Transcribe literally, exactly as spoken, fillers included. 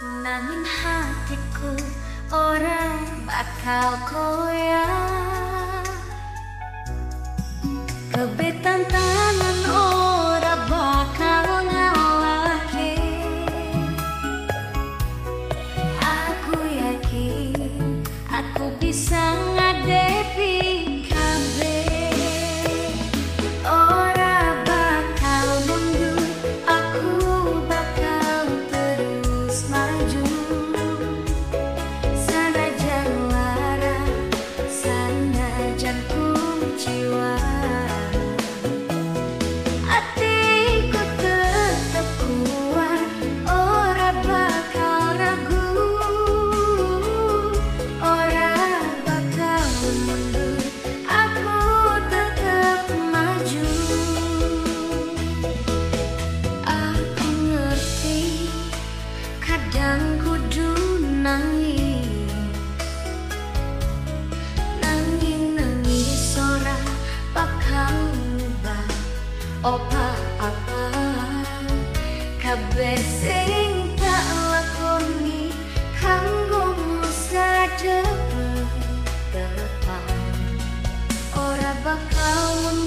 Nanging hatiku ora bakal koyah. Kebetan tangan ora bakal ngalahke. Aku yakin aku bisa ngadepi kabeh. Ora bakal mundur, aku bakal terus maju. Sanajan lara, sanajan ku jiwa. Hatiku tetap kuat, ora bakal ragu. Ora bakal mundur, aku tetap maju. Aku ngerti kadang kudu nangis, nanging nangis ora bakal ngubah apa-apa. Kabeh sing tak lakoni kanggo masa depan ora bakal mundur.